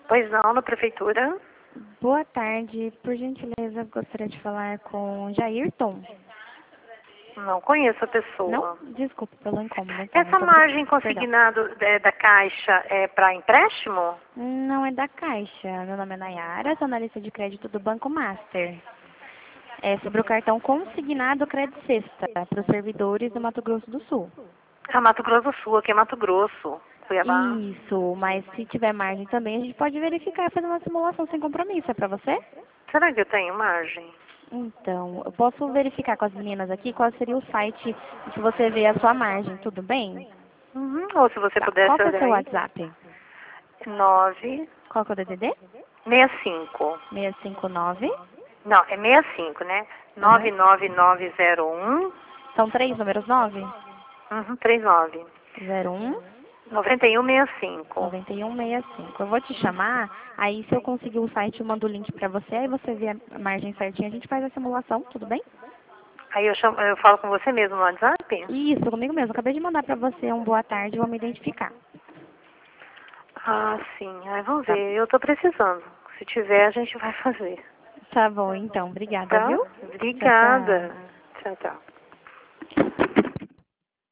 Pois não, na prefeitura? Boa tarde. Por gentileza, gostaria de falar com Jairton. Não conheço a Não? pessoa. Desculpe pelo incômodo, então. Essa Muito margem perdão. consignada da Caixa é para empréstimo? Não é da Caixa. Meu nome é Nayara, sou analista de crédito do Banco Master. É sobre o cartão consignado Crédito Sexta para os servidores do Mato Grosso do Sul. Ah, Mato Grosso do Sul, aqui é Mato Grosso, Cuiabá. Isso, mas se tiver margem também, a gente pode verificar e fazer uma simulação sem compromisso. É para você? Será que eu tenho margem? Então, eu posso verificar com as meninas aqui qual seria o site que você vê a sua margem, tudo bem? Uhum. Ou se você Tá. Qual pudesse que é o olhar seu aí. WhatsApp? 965. Qual que é o DDD? 659. Não, é 65, né? Aham. 99901. São três números, 9? Uhum, 39. 01 9165. 9165. Eu vou te chamar, aí se eu conseguir o site, eu mando o link pra você, aí você vê a margem certinha, a gente faz a simulação, tudo bem? Aí eu falo com você mesmo no WhatsApp? Isso, comigo mesmo. Acabei de mandar pra você um boa tarde, vou me identificar. Ah, sim. Aí vamos Tá, ver. Eu tô precisando. Se tiver, a gente vai fazer. tá bom, então. Obrigada, Tá? viu? Tchau, Obrigada. tchau. Tchau, tchau.